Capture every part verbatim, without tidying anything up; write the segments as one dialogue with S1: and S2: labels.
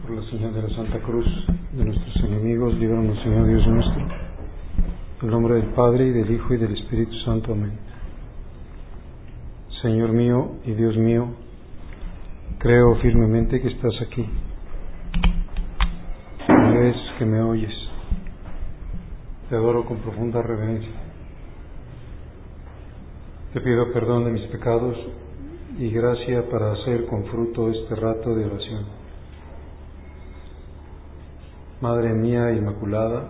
S1: Por la señal de la Santa Cruz de nuestros enemigos, líbranos, Señor Dios nuestro. En el nombre del Padre, y del Hijo, y del Espíritu Santo. Amén. Señor mío y Dios mío, creo firmemente que estás aquí. Que me ves, que me oyes. Te adoro con profunda reverencia. Te pido perdón de mis pecados y gracia para hacer con fruto este rato de oración. Madre mía Inmaculada,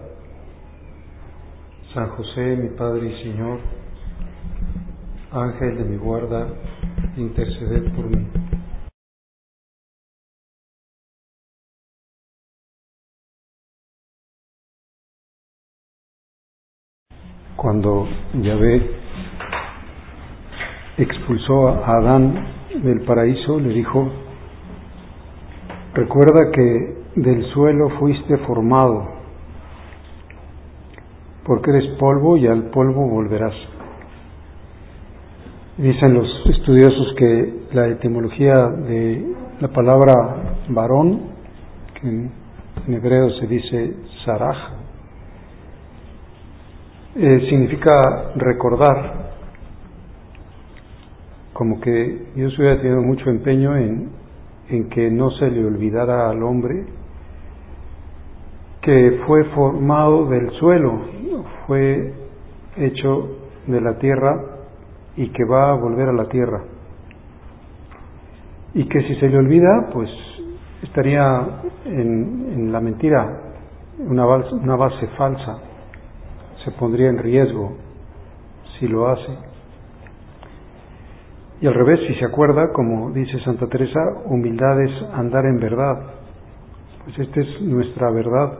S1: San José, mi Padre y Señor, Ángel de mi guarda, interceded por mí. Cuando Yahvé expulsó a Adán del paraíso, le dijo: recuerda que del suelo fuiste formado, porque eres polvo y al polvo volverás. Dicen los estudiosos que la etimología de la palabra varón, que en, en hebreo se dice saraj, eh, significa recordar, como que Dios hubiera tenido mucho empeño en, en que no se le olvidara al hombre que fue formado del suelo, fue hecho de la tierra y que va a volver a la tierra. Y que si se le olvida, pues estaría en, en la mentira, una base, una base falsa, se pondría en riesgo si lo hace. Y al revés, si se acuerda, como dice Santa Teresa, humildad es andar en verdad. Pues esta es nuestra verdad.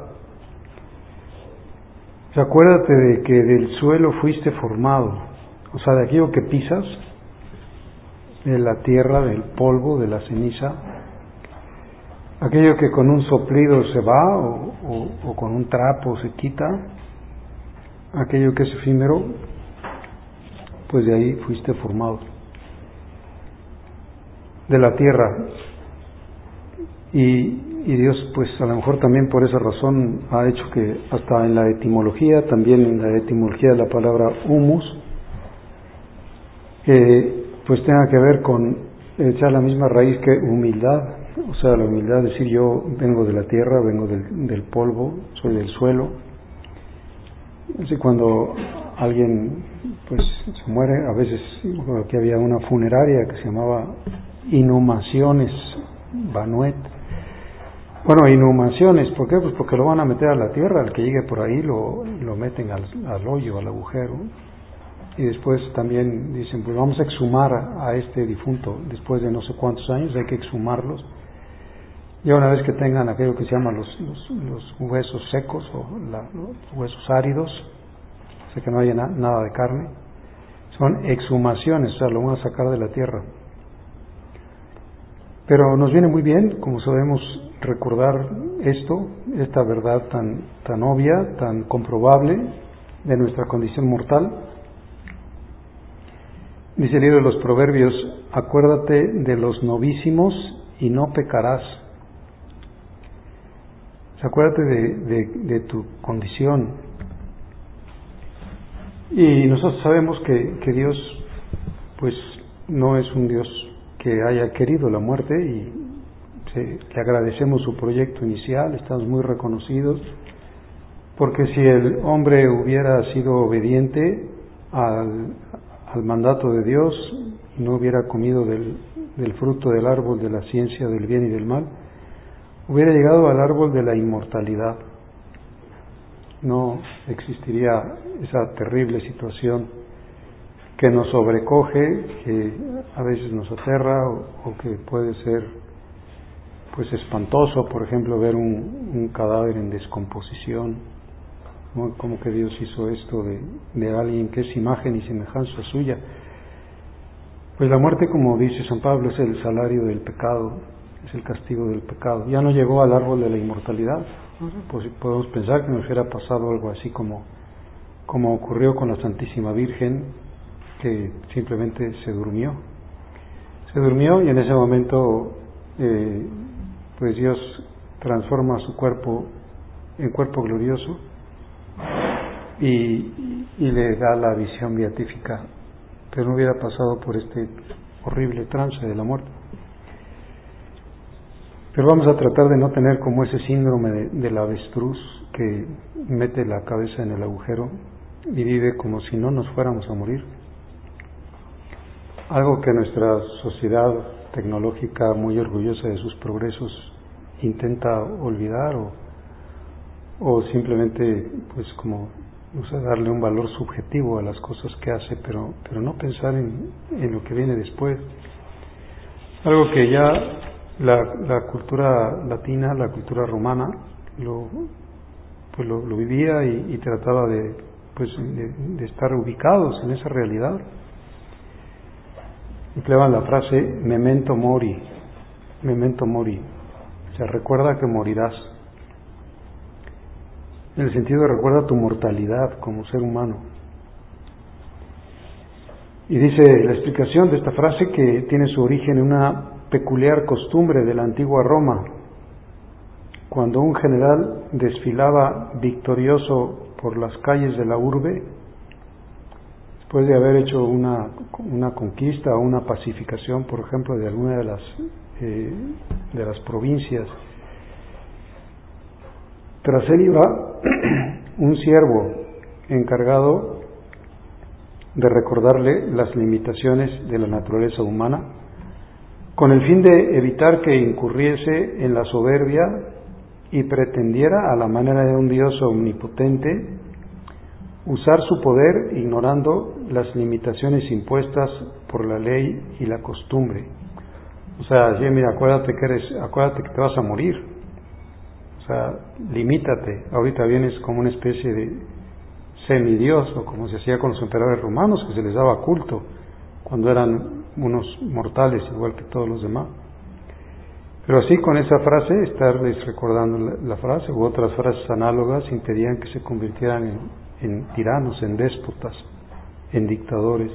S1: Acuérdate de que del suelo fuiste formado, o sea, de aquello que pisas, de la tierra, del polvo, de la ceniza, aquello que con un soplido se va o, o, o con un trapo se quita, aquello que es efímero, pues de ahí fuiste formado, de la tierra. Y Y Dios, pues a lo mejor también por esa razón ha hecho que hasta en la etimología, también en la etimología de la palabra humus, eh, pues tenga que ver con echar la misma raíz que humildad, o sea, la humildad, decir yo vengo de la tierra, vengo del, del polvo, soy del suelo. Así cuando alguien pues se muere, a veces aquí había una funeraria que se llamaba Inhumaciones Banuet. Bueno, inhumaciones, ¿por qué? Pues porque lo van a meter a la tierra, el que llegue por ahí lo, lo meten al, al hoyo, al agujero, y después también dicen, pues vamos a exhumar a, a este difunto, después de no sé cuántos años hay que exhumarlos, ya una vez que tengan aquello que se llama los, los, los huesos secos o la, los huesos áridos, o sea que no haya na, nada de carne, son exhumaciones, o sea, lo van a sacar de la tierra. Pero nos viene muy bien, como sabemos, recordar esto, esta verdad tan, tan obvia, tan comprobable de nuestra condición mortal. Dice el libro de los Proverbios: acuérdate de los novísimos y no pecarás. O sea, acuérdate de, de, de tu condición. Y nosotros sabemos que, que Dios, pues, no es un Dios que haya querido la muerte, y se, le agradecemos su proyecto inicial, estamos muy reconocidos, porque si el hombre hubiera sido obediente al, al mandato de Dios y no hubiera comido del, del fruto del árbol de la ciencia del bien y del mal, hubiera llegado al árbol de la inmortalidad. No existiría esa terrible situación que nos sobrecoge, que a veces nos aterra, o, o que puede ser pues espantoso, por ejemplo, ver un, un cadáver en descomposición, ¿no? Como que Dios hizo esto de, de alguien que es imagen y semejanza suya. Pues la muerte, como dice San Pablo, es el salario del pecado, es el castigo del pecado. Ya no llegó al árbol de la inmortalidad, ¿no? Pues podemos pensar que nos hubiera pasado algo así como, como ocurrió con la Santísima Virgen, que simplemente se durmió. Se durmió y en ese momento eh, pues Dios transforma su cuerpo en cuerpo glorioso y, y le da la visión beatífica, pero no hubiera pasado por este horrible trance de la muerte. Pero vamos a tratar de no tener como ese síndrome de, del avestruz que mete la cabeza en el agujero y vive como si no nos fuéramos a morir. Algo que nuestra sociedad tecnológica, muy orgullosa de sus progresos, intenta olvidar o, o simplemente pues como o sea, darle un valor subjetivo a las cosas que hace, pero, pero no pensar en, en lo que viene después. Algo que ya la, la cultura latina, la cultura romana, lo, pues lo, lo vivía y, y trataba de, pues de, de estar ubicados en esa realidad. Empleaban la frase memento mori, memento mori, o sea, recuerda que morirás, en el sentido de recuerda tu mortalidad como ser humano. Y dice la explicación de esta frase que tiene su origen en una peculiar costumbre de la antigua Roma. Cuando un general desfilaba victorioso por las calles de la urbe, después de haber hecho una, una conquista o una pacificación, por ejemplo, de alguna de las, eh, de las provincias, tras él iba un siervo encargado de recordarle las limitaciones de la naturaleza humana, con el fin de evitar que incurriese en la soberbia y pretendiera, a la manera de un Dios omnipotente, usar su poder ignorando las limitaciones impuestas por la ley y la costumbre. O sea, sí, mira, acuérdate que eres, acuérdate que te vas a morir. O sea, limítate. Ahorita vienes como una especie de semidios, o como se hacía con los emperadores romanos, que se les daba culto cuando eran unos mortales igual que todos los demás. Pero así, con esa frase, estarles recordando la, la frase u otras frases análogas impedían que se convirtieran en, en tiranos, en déspotas, en dictadores.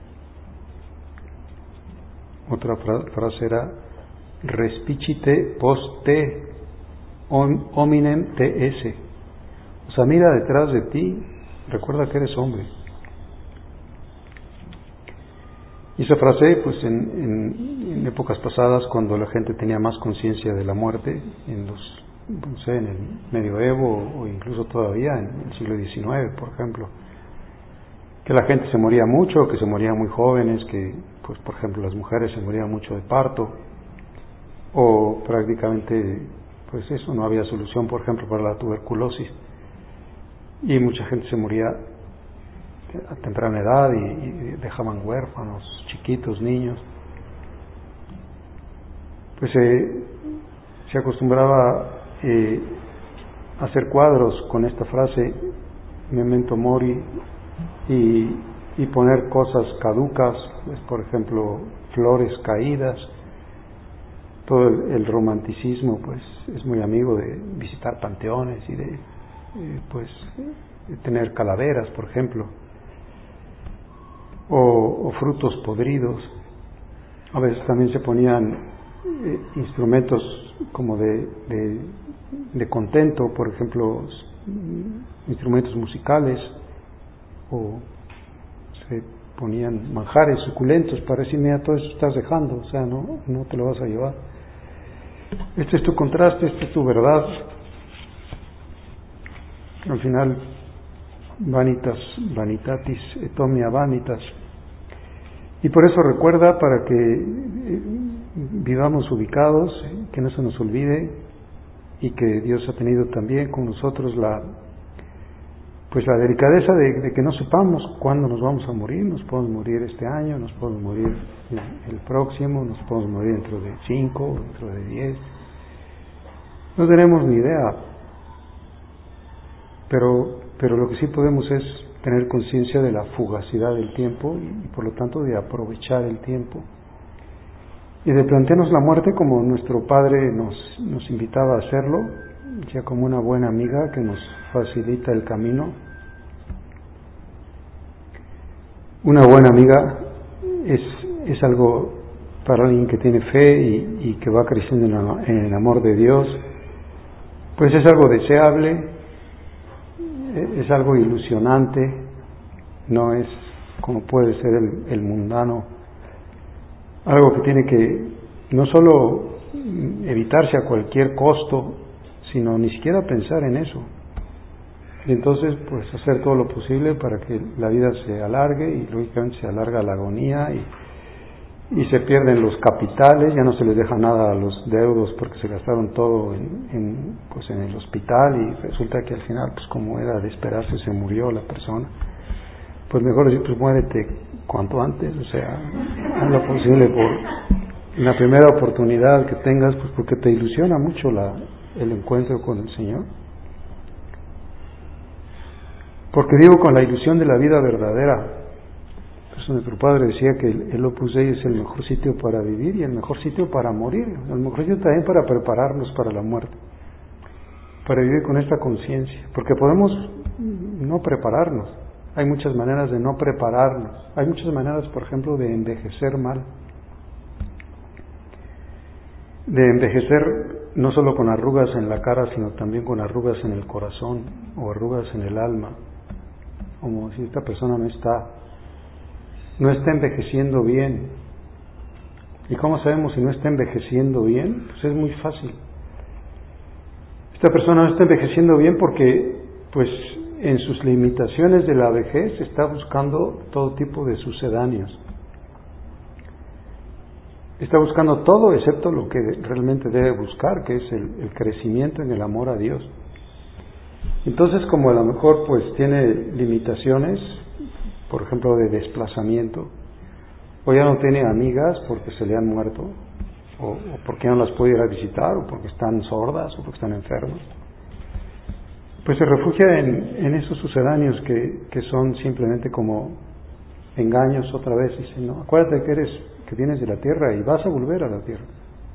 S1: Otra fra, frase era respicite post te hominem te esse, o sea, mira detrás de ti, recuerda que eres hombre. Y esa frase, pues en, en, en épocas pasadas, cuando la gente tenía más conciencia de la muerte, en los, no sé, en el medioevo o incluso todavía en el siglo diecinueve, por ejemplo, que la gente se moría mucho, que se morían muy jóvenes, que, pues por ejemplo, las mujeres se morían mucho de parto, o prácticamente, pues eso, no había solución, por ejemplo, para la tuberculosis, y mucha gente se moría a temprana edad y, y dejaban huérfanos, chiquitos, niños. Pues eh, se acostumbraba eh, a hacer cuadros con esta frase memento mori y, y poner cosas caducas, pues, por ejemplo, flores caídas. Todo el, el romanticismo pues es muy amigo de visitar panteones y de eh, pues de tener calaveras, por ejemplo, o, o frutos podridos. A veces también se ponían eh, instrumentos como de, de, de contento, por ejemplo, instrumentos musicales, o se ponían manjares suculentos para decir, mira, todo eso estás dejando, o sea, no, no te lo vas a llevar. Este es tu contraste, esta es tu verdad. Al final, vanitas, vanitatis, etomia vanitas. Y por eso recuerda, para que vivamos ubicados, que no se nos olvide, y que Dios ha tenido también con nosotros la pues la delicadeza de, de que no sepamos cuándo nos vamos a morir. Nos podemos morir este año, nos podemos morir el próximo, nos podemos morir dentro de cinco, dentro de diez. No tenemos ni idea. Pero, pero lo que sí podemos es tener conciencia de la fugacidad del tiempo y por lo tanto de aprovechar el tiempo. Y de plantearnos la muerte como nuestro Padre nos, nos invitaba a hacerlo, ya como una buena amiga que nos facilita el camino. Una buena amiga es, es algo para alguien que tiene fe y, y que va creciendo en, la, en el amor de Dios, pues es algo deseable, es algo ilusionante, no es como puede ser el, el mundano, algo que tiene que no solo evitarse a cualquier costo, sino ni siquiera pensar en eso. Y entonces, pues hacer todo lo posible para que la vida se alargue, y lógicamente se alarga la agonía y, y se pierden los capitales, ya no se les deja nada a los deudos porque se gastaron todo en, en, pues en el hospital, y resulta que al final, pues como era de esperarse, se murió la persona. Pues mejor decir, pues muérete cuanto antes, o sea, haz lo posible por la primera oportunidad que tengas, pues porque te ilusiona mucho la, el encuentro con el Señor. Porque digo, con la ilusión de la vida verdadera. Pues nuestro Padre decía que el, el Opus Dei es el mejor sitio para vivir y el mejor sitio para morir, el mejor sitio también para prepararnos para la muerte, para vivir con esta conciencia, porque podemos no prepararnos, hay muchas maneras de no prepararnos, hay muchas maneras, por ejemplo, de envejecer mal, de envejecer no solo con arrugas en la cara, sino también con arrugas en el corazón o arrugas en el alma, como si esta persona no está no está envejeciendo bien. ¿Y cómo sabemos si no está envejeciendo bien? Pues es muy fácil. Esta persona no está envejeciendo bien porque, pues, en sus limitaciones de la vejez está buscando todo tipo de sucedáneos. Está buscando todo excepto lo que realmente debe buscar, que es el, el crecimiento en el amor a Dios. Entonces, como a lo mejor pues tiene limitaciones, por ejemplo de desplazamiento, o ya no tiene amigas porque se le han muerto, o, o porque ya no las puede ir a visitar, o porque están sordas, o porque están enfermas, pues se refugia en, en esos sucedáneos que, que son simplemente como engaños otra vez. Dice, no, acuérdate que eres, que vienes de la tierra y vas a volver a la tierra.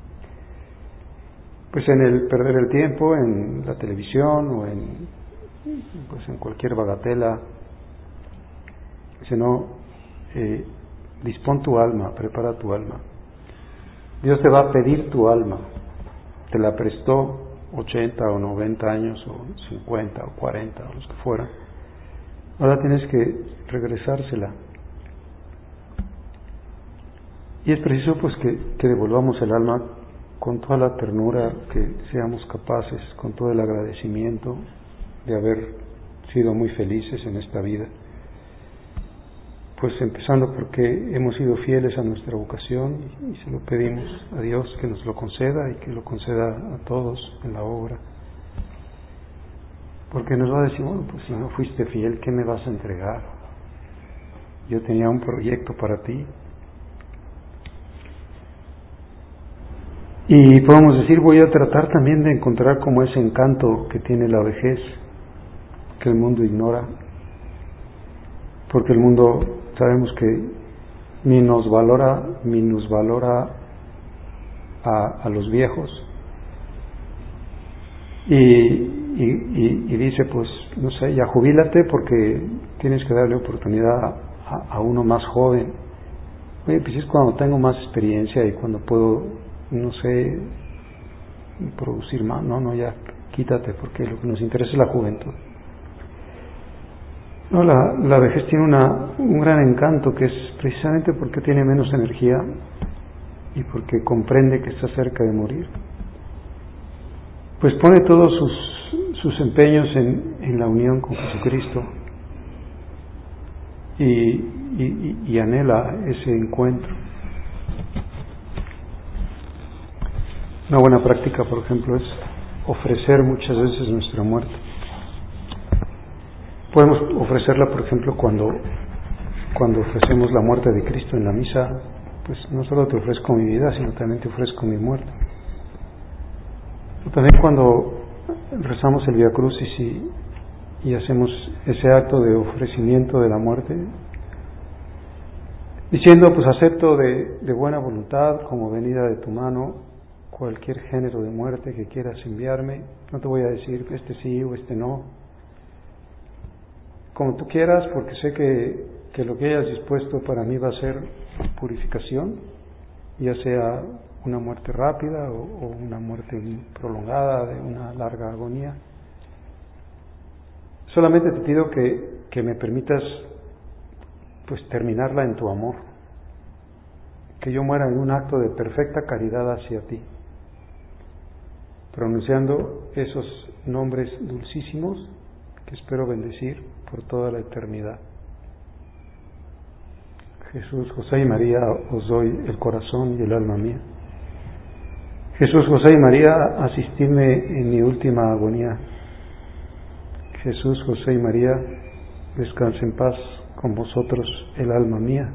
S1: Pues en el perder el tiempo en la televisión o en, pues en cualquier bagatela. Dice, no, eh, dispón tu alma, prepara tu alma. Dios te va a pedir tu alma. Te la prestó ochenta o noventa años, o cincuenta o cuarenta, o los que fueran. Ahora tienes que regresársela. Y es preciso pues que, que devolvamos el alma con toda la ternura, que seamos capaces, con todo el agradecimiento de haber sido muy felices en esta vida. Pues empezando porque hemos sido fieles a nuestra vocación y, y se lo pedimos a Dios que nos lo conceda y que lo conceda a todos en la obra. Porque nos va a decir, bueno, pues si no fuiste fiel, ¿qué me vas a entregar? Yo tenía un proyecto para ti. Y podemos decir, voy a tratar también de encontrar como ese encanto que tiene la vejez, que el mundo ignora. Porque el mundo, sabemos que ni nos valora, ni nos valora a, a los viejos. Y, y, y, y dice, pues, no sé, ya jubílate porque tienes que darle oportunidad a, a uno más joven. Oye, pues es cuando tengo más experiencia y cuando puedo, no sé, producir más. No, no, ya quítate, porque lo que nos interesa es la juventud. No, la, la vejez tiene una, un gran encanto, que es precisamente porque tiene menos energía y porque comprende que está cerca de morir. Pues pone todos sus, sus empeños en, en la unión con Jesucristo y, y, y anhela ese encuentro. Una buena práctica, por ejemplo, es ofrecer muchas veces nuestra muerte. Podemos ofrecerla, por ejemplo, cuando, cuando ofrecemos la muerte de Cristo en la misa. Pues no solo te ofrezco mi vida, sino también te ofrezco mi muerte. O también cuando rezamos el Vía Crucis y, y hacemos ese acto de ofrecimiento de la muerte, diciendo, pues acepto de, de buena voluntad, como venida de tu mano, cualquier género de muerte que quieras enviarme. No te voy a decir este sí o este no, como tú quieras, porque sé que, que lo que hayas dispuesto para mí va a ser purificación, ya sea una muerte rápida o, o una muerte prolongada de una larga agonía. Solamente te pido que, que me permitas pues terminarla en tu amor, que yo muera en un acto de perfecta caridad hacia ti, pronunciando esos nombres dulcísimos que espero bendecir por toda la eternidad. Jesús, José y María, os doy el corazón y el alma mía. Jesús, José y María, asistidme en mi última agonía. Jesús, José y María, descanse en paz con vosotros el alma mía.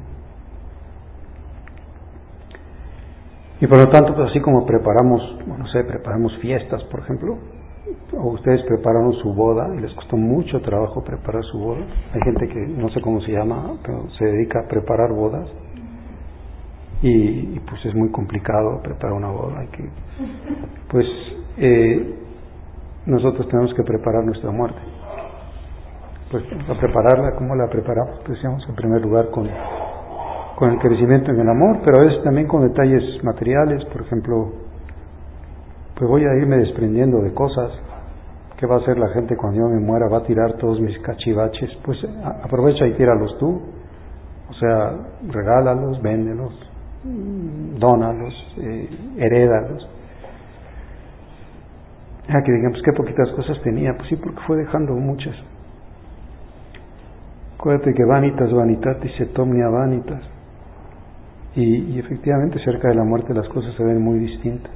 S1: Y por lo tanto, pues así como preparamos, bueno, no sé, preparamos fiestas, por ejemplo, o ustedes prepararon su boda y les costó mucho trabajo preparar su boda. Hay gente que no sé cómo se llama, pero se dedica a preparar bodas y, y pues es muy complicado preparar una boda. Hay que, pues eh, nosotros tenemos que preparar nuestra muerte. Pues a prepararla, ¿cómo la preparamos? Pues digamos, en primer lugar con, con el crecimiento en el amor, pero a veces también con detalles materiales. Por ejemplo, pues voy a irme desprendiendo de cosas. ¿Qué va a hacer la gente cuando yo me muera? Va a tirar todos mis cachivaches. Pues aprovecha y tíralos tú. O sea, regálalos, véndelos, dónalos, eh, herédalos. Ah, que digan, pues qué poquitas cosas tenía. Pues sí, porque fue dejando muchas. Acuérdate que vanitas vanitatis et omnia vanitas. Y, y efectivamente cerca de la muerte las cosas se ven muy distintas.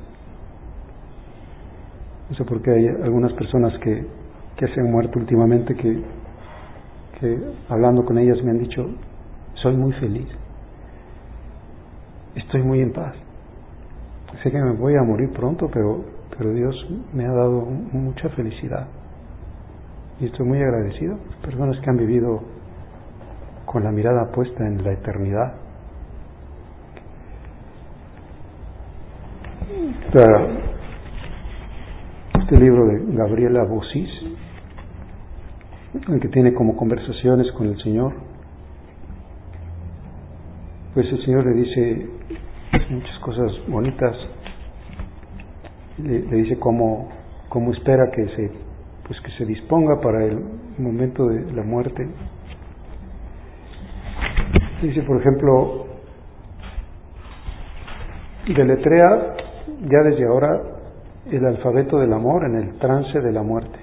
S1: No sé por qué hay algunas personas que, que se han muerto últimamente que, que hablando con ellas me han dicho, soy muy feliz, estoy muy en paz, sé que me voy a morir pronto, pero, pero Dios me ha dado mucha felicidad y estoy muy agradecido. Personas que han vivido con la mirada puesta en la eternidad. Esta, este libro de Gabriela Bossis, el que tiene como conversaciones con el Señor, pues el Señor le dice muchas cosas bonitas, le, le dice cómo, cómo espera que se, pues que se disponga para el momento de la muerte. Dice, por ejemplo, deletrea ya desde ahora el alfabeto del amor en el trance de la muerte.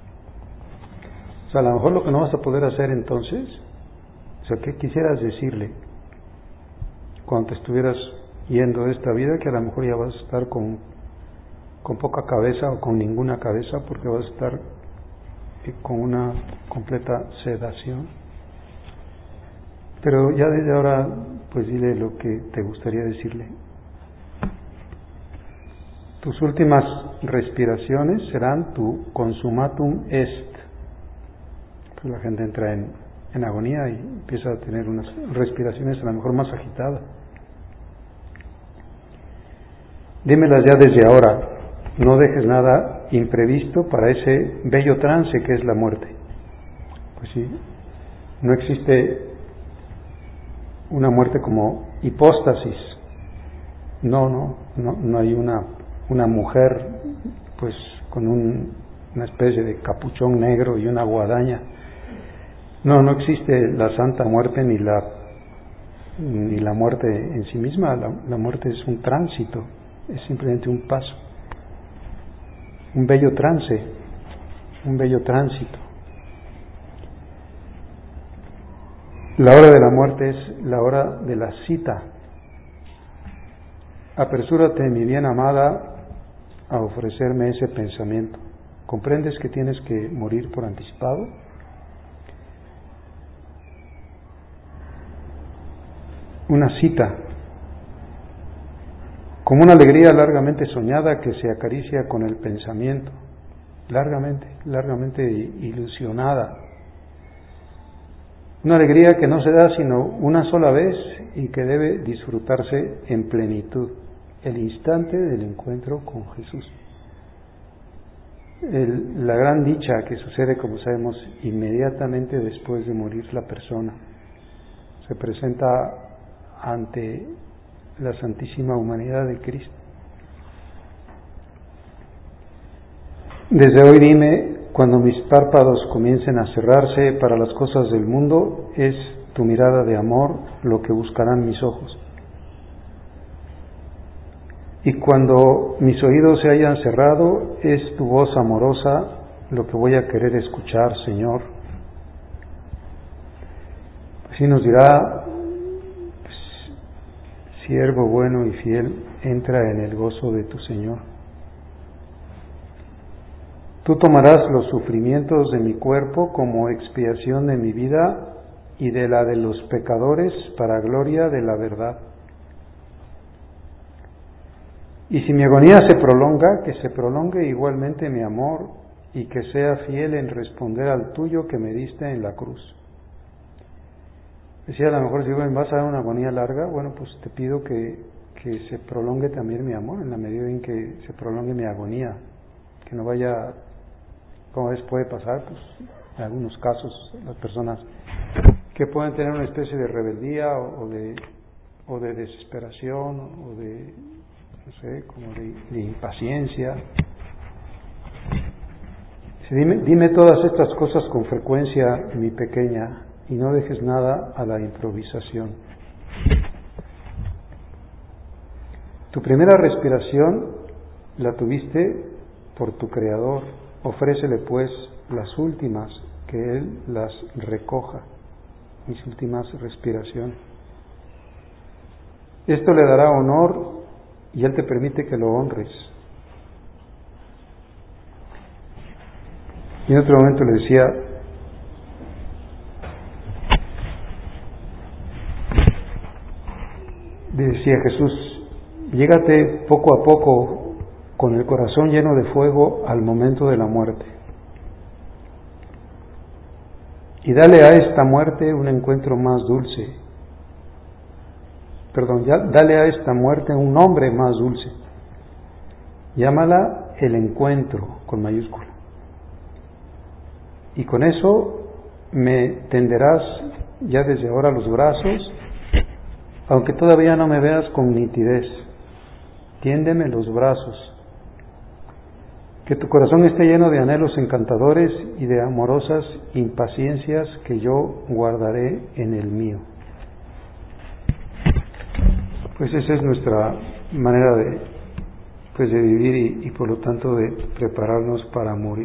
S1: O sea, a lo mejor lo que no vas a poder hacer entonces, o sea, ¿qué quisieras decirle cuando te estuvieras yendo de esta vida? Que a lo mejor ya vas a estar con, con poca cabeza o con ninguna cabeza, porque vas a estar con una completa sedación. Pero ya desde ahora, pues dile lo que te gustaría decirle. Tus últimas respiraciones serán tu consumatum est. Pues la gente entra en, en agonía y empieza a tener unas respiraciones a lo mejor más agitadas. Dímelas ya desde ahora, no dejes nada imprevisto para ese bello trance que es la muerte. Pues sí, no existe una muerte como hipóstasis. No, no, no, no hay una, una mujer pues con un, una especie de capuchón negro y una guadaña. No, no existe la santa muerte ni la ni la muerte en sí misma. La, la muerte es un tránsito, es simplemente un paso, un bello trance, un bello tránsito. La hora de la muerte es la hora de la cita. Apresúrate, mi bien amada, a ofrecerme ese pensamiento. ¿Comprendes que tienes que morir por anticipado? Una cita, como una alegría largamente soñada que se acaricia con el pensamiento, largamente, largamente ilusionada. Una alegría que no se da sino una sola vez y que debe disfrutarse en plenitud, el instante del encuentro con Jesús. El, la gran dicha que sucede, como sabemos, inmediatamente después de morir la persona, se presenta ante la Santísima Humanidad de Cristo. Desde hoy dime, cuando mis párpados comiencen a cerrarse para las cosas del mundo, es tu mirada de amor lo que buscarán mis ojos. Y cuando mis oídos se hayan cerrado, es tu voz amorosa lo que voy a querer escuchar, Señor. Así nos dirá, pues, siervo bueno y fiel, entra en el gozo de tu Señor. Tú tomarás los sufrimientos de mi cuerpo como expiación de mi vida y de la de los pecadores para gloria de la verdad. Y si mi agonía se prolonga, que se prolongue igualmente mi amor y que sea fiel en responder al tuyo que me diste en la cruz. Decía, a lo mejor si me vas a dar una agonía larga, bueno, pues te pido que, que se prolongue también mi amor en la medida en que se prolongue mi agonía, que no vaya, como a veces puede pasar, pues en algunos casos las personas que pueden tener una especie de rebeldía o, o de o de desesperación o de no sé, como de, de impaciencia. Dime, dime todas estas cosas con frecuencia, mi pequeña, y no dejes nada a la improvisación. Tu primera respiración la tuviste por tu Creador. Ofrécele pues las últimas, que Él las recoja, mis últimas respiraciones. Esto le dará honor y Él te permite que lo honres. Y en otro momento le decía, le decía Jesús, llégate poco a poco con el corazón lleno de fuego al momento de la muerte. Y dale a esta muerte un encuentro más dulce. Perdón, ya, dale a esta muerte un nombre más dulce. Llámala el encuentro, con mayúscula. Y con eso me tenderás ya desde ahora los brazos, aunque todavía no me veas con nitidez. Tiéndeme los brazos. Que tu corazón esté lleno de anhelos encantadores y de amorosas impaciencias que yo guardaré en el mío. Pues esa es nuestra manera de, pues de vivir y, y por lo tanto de prepararnos para morir.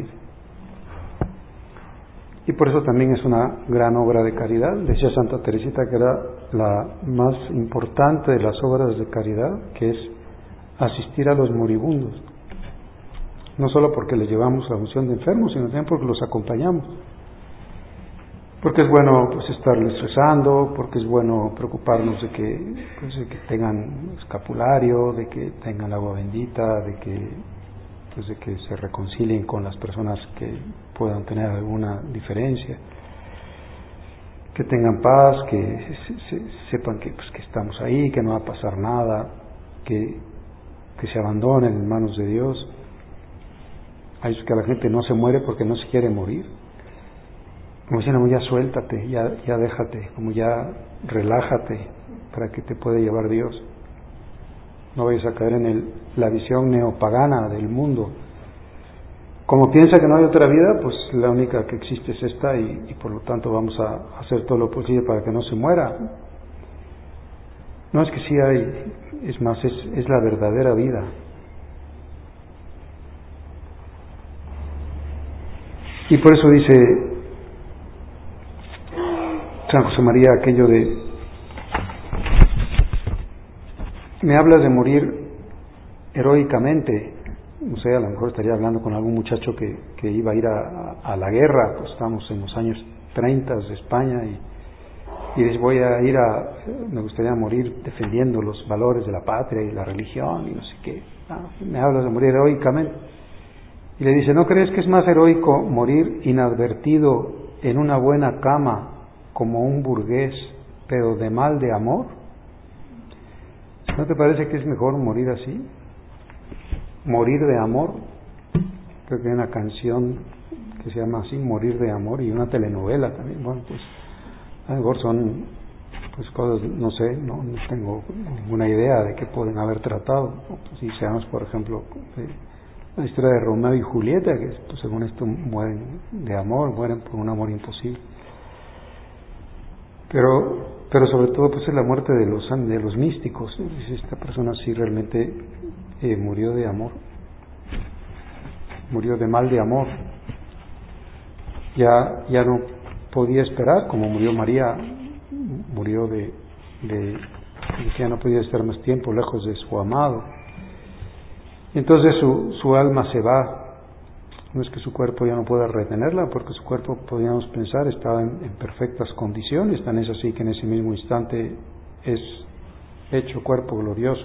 S1: Y por eso también es una gran obra de caridad. Decía Santa Teresita que era la más importante de las obras de caridad, que es asistir a los moribundos. No solo porque les llevamos la unción de enfermos, sino también porque los acompañamos. Porque es bueno pues estarles rezando, porque es bueno preocuparnos de que, pues, de que tengan escapulario, de que tengan agua bendita, de que, pues, de que se reconcilien con las personas que puedan tener alguna diferencia, que tengan paz, que se, se, sepan que, pues, que estamos ahí, que no va a pasar nada, que, que se abandonen en manos de Dios. Hay que la gente no se muere porque no se quiere morir. Como diciendo, ya suéltate, ya, ya déjate, como ya relájate para que te pueda llevar Dios. No vayas a caer en el, la visión neopagana del mundo. Como piensa que no hay otra vida, pues la única que existe es esta y, y por lo tanto vamos a hacer todo lo posible para que no se muera. No, es que sí hay, es más, es, es la verdadera vida. Y por eso dice San José María aquello de, me hablas de morir heroicamente. No sé, a lo mejor estaría hablando con algún muchacho que, que iba a ir a, a la guerra, pues estamos en los años treinta de España y, y dice, voy a ir a, me gustaría morir defendiendo los valores de la patria y la religión y no sé qué. Ah, me hablas de morir heroicamente. Y le dice, ¿no crees que es más heroico morir inadvertido en una buena cama como un burgués, pero de mal de amor? ¿No te parece que es mejor morir así? Morir de amor. Creo que hay una canción que se llama así, Morir de amor, y una telenovela también. Bueno, pues a lo mejor son pues cosas, no sé, no, no tengo ninguna idea de qué pueden haber tratado. Si seamos, por ejemplo, de la historia de Romeo y Julieta, que pues, según esto mueren de amor, mueren por un amor imposible. Pero, pero sobre todo pues es la muerte de los, de los místicos. Esta persona sí realmente eh, murió de amor, murió de mal de amor. Ya, ya no podía esperar, como murió María, murió de, de, de que ya no podía estar más tiempo lejos de su amado. Entonces su, su alma se va. No es que su cuerpo ya no pueda retenerla, porque su cuerpo, podríamos pensar, estaba en, en perfectas condiciones. Tan es así que en ese mismo instante es hecho cuerpo glorioso,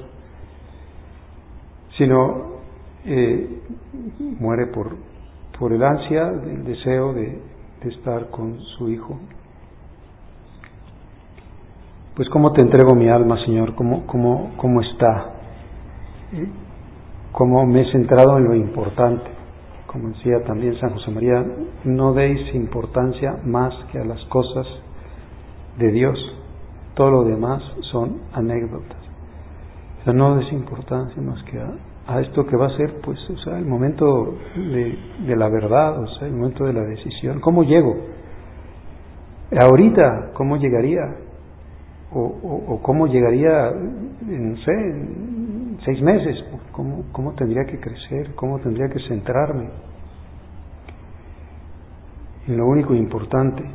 S1: sino eh, muere por, por el ansia, el deseo de, de estar con su Hijo. Pues cómo te entrego mi alma, Señor, cómo, cómo, cómo está, ¿Eh? Cómo me he centrado en lo importante. Como decía también San José María, no deis importancia más que a las cosas de Dios, todo lo demás son anécdotas. O sea, no des importancia más que a, a esto que va a ser, pues, o sea, el momento de, de la verdad, o sea, el momento de la decisión. ¿Cómo llego? Ahorita, ¿cómo llegaría? O, o, o cómo llegaría, no sé, en seis meses, ¿cómo, cómo tendría que crecer? ¿Cómo tendría que centrarme en lo único importante?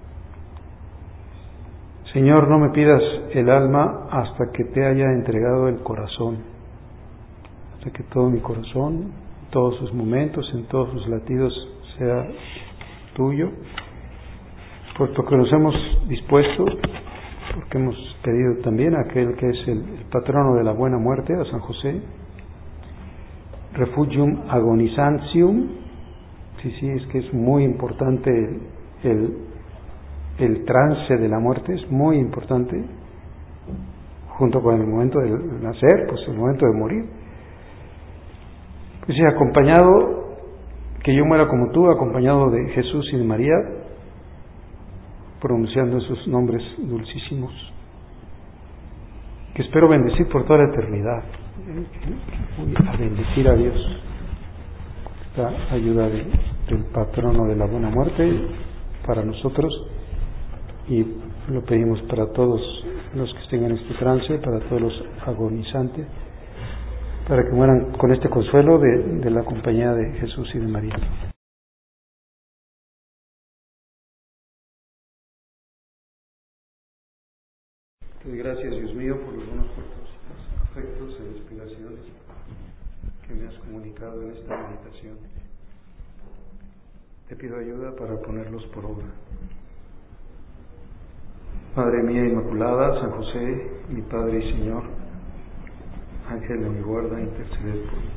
S1: Señor, no me pidas el alma hasta que te haya entregado el corazón, hasta que todo mi corazón, en todos sus momentos, en todos sus latidos, sea tuyo, puesto que nos hemos dispuesto, porque hemos pedido también a aquel que es el, el patrono de la buena muerte, a San José, refugium agonisantium. Sí, sí, es que es muy importante el, el, el trance de la muerte, es muy importante, junto con el momento de nacer, pues el momento de morir. Pues sí, acompañado, que yo muera como tú, acompañado de Jesús y de María, pronunciando esos nombres dulcísimos, que espero bendecir por toda la eternidad. Voy a bendecir a Dios, esta ayuda de, del patrono de la buena muerte para nosotros, y lo pedimos para todos los que estén en este trance, para todos los agonizantes, para que mueran con este consuelo de, de la compañía de Jesús y de María. Te doy gracias, Dios mío, por los buenos propósitos, afectos e inspiraciones que me has comunicado en esta meditación. Te pido ayuda para ponerlos por obra. Madre mía Inmaculada, San José, mi Padre y Señor, Ángel de mi guarda, interceded por mí.